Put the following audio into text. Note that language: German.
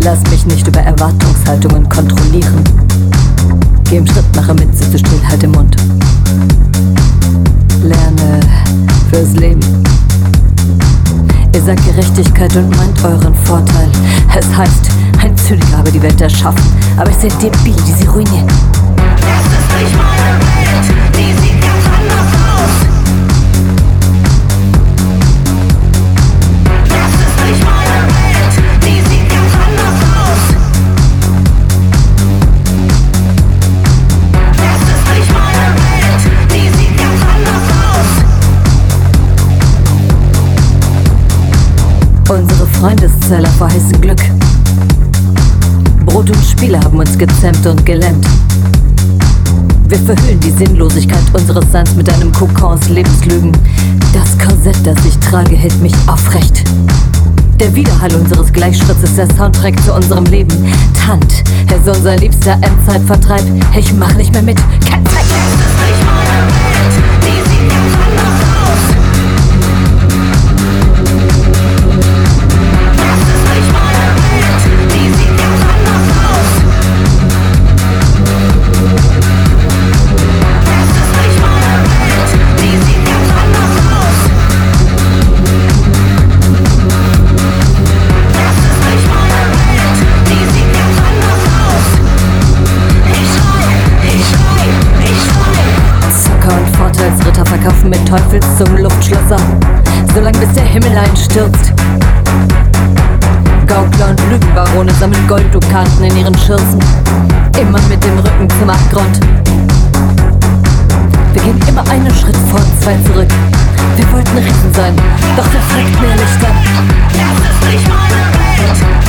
Lass mich nicht über Erwartungshaltungen kontrollieren. Geh im Schritt, mache mit, sitze still, halt den Mund. Lerne fürs Leben. Ihr sagt Gerechtigkeit und meint euren Vorteil. Es heißt, ein Zyniker habe die Welt erschaffen, aber es sind Debile, die sie ruinieren. Das ist nicht meine Welt, die sieht ganz anders aus. Das ist nicht meine Welt, die sieht ganz anders aus. Das ist nicht meine Welt, die sieht ganz anders aus. Unsere Freundeszähler verheißen Glück. Brot und Spiele haben uns gezähmt und gelähmt. Wir verhüllen die Sinnlosigkeit unseres Seins mit einem Kokon aus Lebenslügen. Das Korsett, das ich trage, hält mich aufrecht. Der Widerhall unseres Gleichschritts ist der Soundtrack zu unserem Leben. Tant, er ist unser liebster Endzeitvertreib. Ich mach nicht mehr mit, kein Zeit. Das ist nicht meine Welt, die sieht ganz anders aus. Das ist nicht meine Welt, die sieht ganz anders aus. Das ist nicht meine Welt, die sieht ganz anders aus. Das ist nicht meine Welt, die sieht ganz anders aus. Ich schrei. Zucker und Vorteilsritter verkaufen mit Teufelszungen Luftschlösser, solange bis der Himmel einstürzt. Gaukler und Lügenbarone sammeln Golddukaten in ihren Schürzen, immer mit dem Rücken zum Abgrund. Wir gehen immer einen Schritt vor, zwei zurück. Wir wollten Riesen sein, doch der folgt mehr Lichtern. Das ist nicht meine Welt.